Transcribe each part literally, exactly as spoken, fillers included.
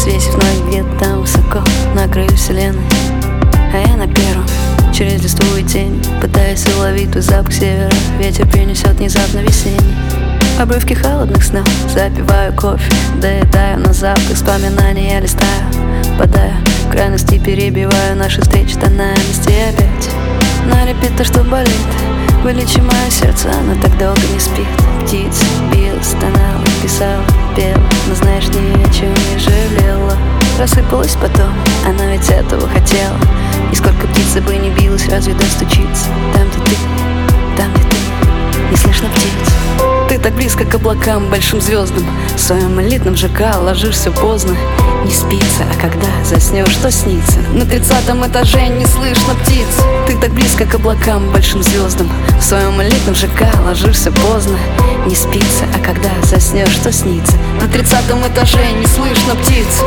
свесив ноги где-то там высоко на краю вселенной. А я на первом, через листву и тень, пытаясь уловить твой запах севера. Ветер принесет внезапно весенний. Обрывки холодных снов, запиваю кофе, доедаю на завтрак, вспоминания я листаю, падаю в крайности, перебиваю наши встречи тональности. И опять на репит то, что болит. Вылечи мое сердце, оно так долго не спит. Птица била, стонала, писала, пела, но знаешь, ни о чем не жалела. Рассыпалась потом, она ведь этого хотела. И сколько птица бы не билась, разве достучиться? Там, где ты, там, где ты, не слышно птиц. Ты так близко к облакам, большим звездам. В своем элитном ЖК ложишься поздно. Не спится, а когда заснешь, что снится? На тридцатом этаже не слышно птиц. Ты так близко к облакам, большим звездам. В своем элитном ЖК ложишься поздно. Не спится, а когда заснешь, что снится? На тридцатом этаже не слышно птиц.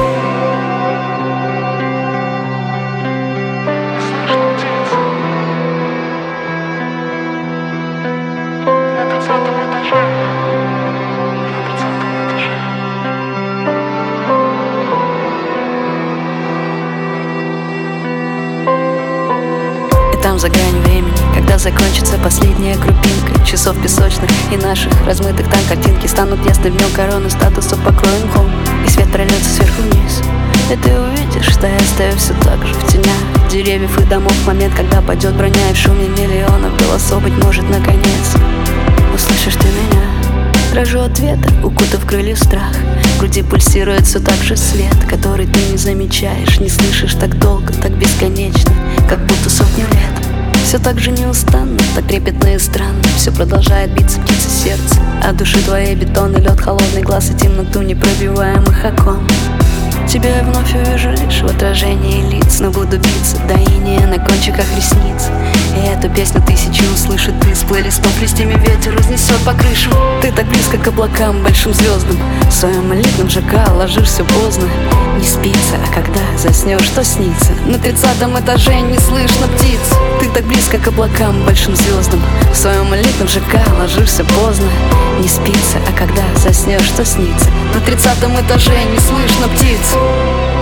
Там за гранью времени, когда закончится последняя крупинка часов песочных и наших размытых, там картинки станут ясны, в нем корону статусов покроем холм, и свет прольется сверху вниз. И ты увидишь, что я стою все так же в тенях деревьев и домов. Момент, когда падет броня, и в шуме миллионов голосов, быть может, наконец услышишь ты меня. Дрожу от ветра, укутав крылья страх. В груди пульсирует все так же свет, который ты не замечаешь, не слышишь так долго, так бесконечно, как будто сотню лет. Все так же неустанно, так трепетно и странно. Все продолжает биться птица сердце. От души твоей бетонный лед, холодный глаз и темноту непробиваемых окон. Тебя я вновь увижу лишь в отражении лиц, но буду биться до иния на кончиках ресниц. И эту песню тысячи услышат ты. С плейлистом листьями ветер разнесет по крышам. Ты так близко к облакам, большим звездам. В своем элитном ЖК ложишься поздно. Не спится, а когда заснешь, что снится? На тридцатом этаже не слышно птиц. Ты так близко к облакам, большим звездам. В своем элитном ЖК ложишься поздно. Не спится, а когда заснешь, что снится? На тридцатом этаже не слышно птиц.